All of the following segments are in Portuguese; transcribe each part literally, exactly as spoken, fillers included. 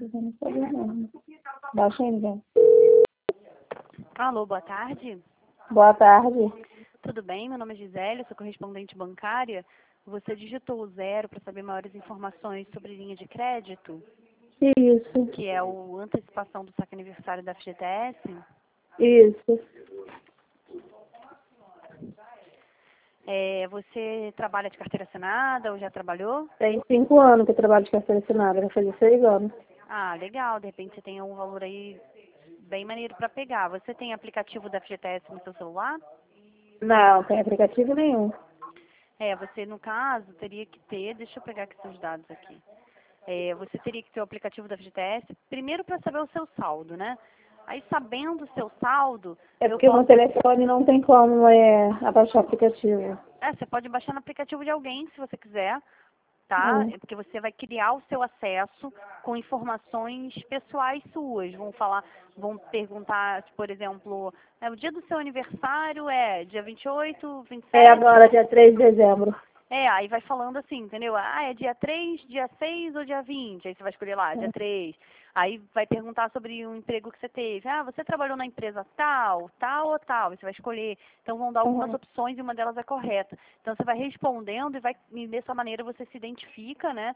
Eu não sabia não. Baixa aí, né? Alô, boa tarde. Boa tarde. Tudo bem? Meu nome é Gisele, sou correspondente bancária. Você digitou o zero para saber maiores informações sobre linha de crédito, Isso, que é o antecipação do saque aniversário da F G T S. isso. É, você trabalha de carteira assinada ou já trabalhou? Tem cinco anos que eu trabalho de carteira assinada, vai fazer seis anos. Ah, legal. De repente você tem um valor aí bem maneiro para pegar. Você tem aplicativo da F G T S no seu celular? Não, tem aplicativo nenhum. É, você, no caso, teria que ter, deixa eu pegar aqui seus dados aqui. É, você teria que ter o aplicativo da F G T S, primeiro para saber o seu saldo, né? Aí, sabendo o seu saldo, É eu porque no posso... telefone não tem como é, abaixar o aplicativo. É, você pode baixar no aplicativo de alguém, se você quiser, tá? Hum. É porque você vai criar o seu acesso com informações pessoais suas. Vão falar, vão perguntar, por exemplo, é, o dia do seu aniversário é dia vinte e oito, vinte e É sete... agora, dia três de dezembro. É, aí vai falando assim, entendeu? Ah, é dia três, dia seis ou dia vinte? Aí você vai escolher lá, dia Hum. três. Aí vai perguntar sobre o emprego que você teve. Ah, você trabalhou na empresa tal, tal ou tal? Aí você vai escolher. Então vão dar algumas Uhum. opções e uma delas é correta. Então você vai respondendo e vai e dessa maneira você se identifica, né?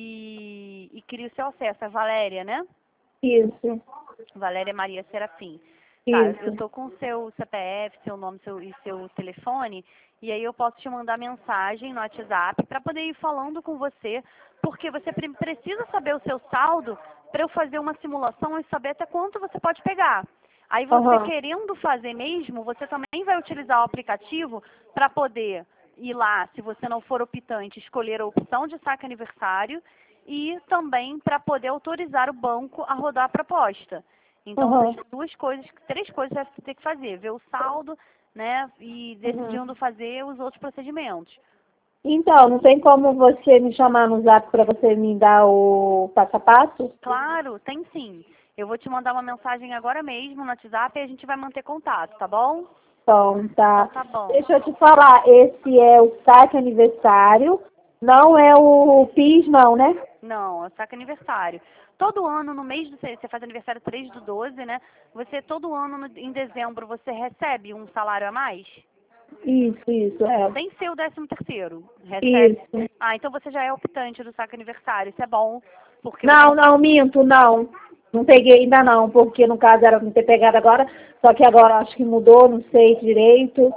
E, e cria o seu acesso. É Valéria, né? Isso, Valéria Maria Serafim. Tá, eu isso. estou com o seu C P F, seu nome seu, e seu telefone, e aí eu posso te mandar mensagem no WhatsApp para poder ir falando com você, porque você pre- precisa saber o seu saldo para eu fazer uma simulação e saber até quanto você pode pegar. Aí você Aham. querendo fazer mesmo, você também vai utilizar o aplicativo para poder ir lá, se você não for optante, escolher a opção de saque aniversário e também para poder autorizar o banco a rodar a proposta. Então, Aham. essas duas coisas, três coisas você tem que fazer, ver o saldo, né, e Uhum. decidindo fazer os outros procedimentos. Então, não tem como você me chamar no zap para você me dar o passo a passo? Claro, tem sim. Eu vou te mandar uma mensagem agora mesmo no WhatsApp e a gente vai manter contato, tá bom? Então, Então tá. tá bom. Deixa eu te falar, esse é o saque aniversário, não é o PIS não, né? Não, é saque aniversário. Todo ano, no mês do você você faz aniversário três do doze, né? Você todo ano no- em dezembro você recebe um salário a mais? Isso, isso, é. Sem ser o décimo terceiro. Recebe. Isso. Ah, então você já é optante do saque aniversário. Isso é bom, porque você... Não, não, minto, não. Não peguei ainda não, porque no caso era não ter pegado agora, só que agora acho que mudou, não sei direito.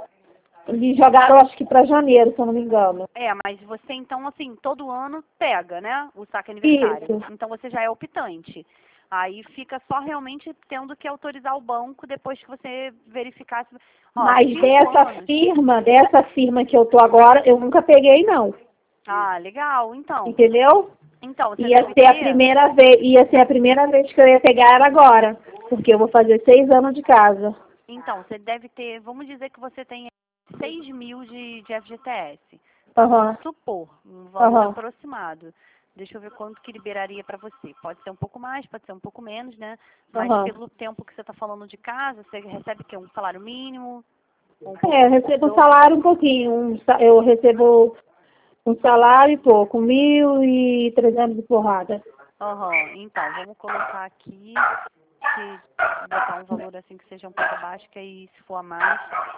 E jogaram acho que para janeiro, se eu não me engano. É, mas você então, assim, todo ano pega, né, o saque aniversário. Isso. Então você já é optante. Aí fica só realmente tendo que autorizar o banco depois que você verificar se... Ó, Mas cinco dessa anos. firma, dessa firma que eu tô agora, eu nunca peguei não. Ah, legal. Então, Entendeu? então você Ia deve ser a ter... primeira vez, ia ser a primeira vez que eu ia pegar era agora, porque eu vou fazer seis anos de casa. Então, você deve ter... Vamos dizer que você tem seis mil de, de F G T S. Tá, vamos Aham, supor, um valor aham, aproximado. Deixa eu ver quanto que liberaria para você. Pode ser um pouco mais, pode ser um pouco menos, né? Mas aham. pelo tempo que você está falando de casa, você recebe o quê? Um salário mínimo? Ou um É, eu pouquinho recebo um do... salário um pouquinho, um sa- eu recebo um salário e pouco, mil e trezentos de porrada. Aham, então, vamos colocar aqui, que botar um valor assim que seja um pouco abaixo, que aí se for a mais,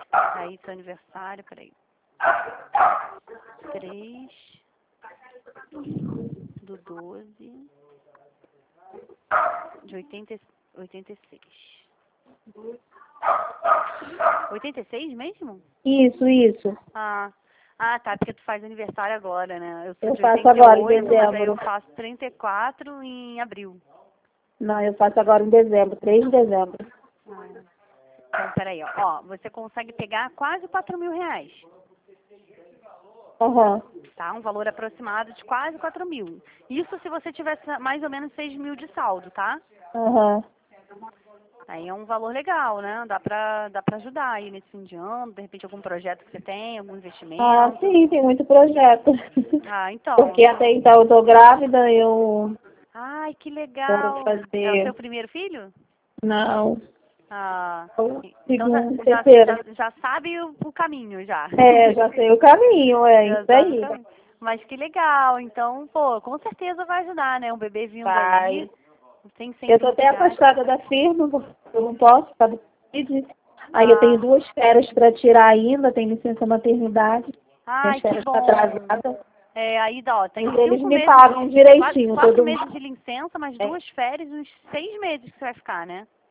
aí seu aniversário, peraí. três do doze de oitenta e- oitenta e seis. oitenta e seis mesmo? Isso, isso. Ah, ah, tá, porque tu faz aniversário agora, né? Eu sou Eu de faço oitenta e agora em oito, mas aí eu dezembro. faço trinta e quatro em abril. Não, eu faço agora em dezembro, três de dezembro. Ah, então, peraí, ó. Ó, você consegue pegar quase quatro mil reais, Aham, tá? Um valor aproximado de quase quatro mil. Isso se você tivesse mais ou menos seis mil de saldo, tá? aham. Aí é um valor legal, né? Dá pra, dá pra ajudar aí nesse fim de ano, de repente algum projeto que você tem, algum Ah, investimento. sim, tem muito projeto. Ah, então. Porque até então eu tô grávida, eu Ai, que quero legal. É o seu fazer. primeiro filho? Não, Ah, o então já, segundo, já, terceiro. já, já sabe o, o caminho já. É, já sei o caminho, é Já isso sabe o aí. caminho. Mas que legal. Então, pô, com certeza vai ajudar, né? Um bebê vindo Vai. aí. Tem Eu sempre estou até lugar. afastada da firma, porque eu não posso, por causa do Covid. Aí Ah. eu tenho duas férias para tirar ainda, tenho licença maternidade. Ai, Minhas que férias bom. estão atrasadas. É, aí dá, ó, tem Mas eles cinco me meses, pagam quatro, direitinho quatro todo meses mês. de licença, mais É. duas férias, uns seis meses que você vai ficar, né?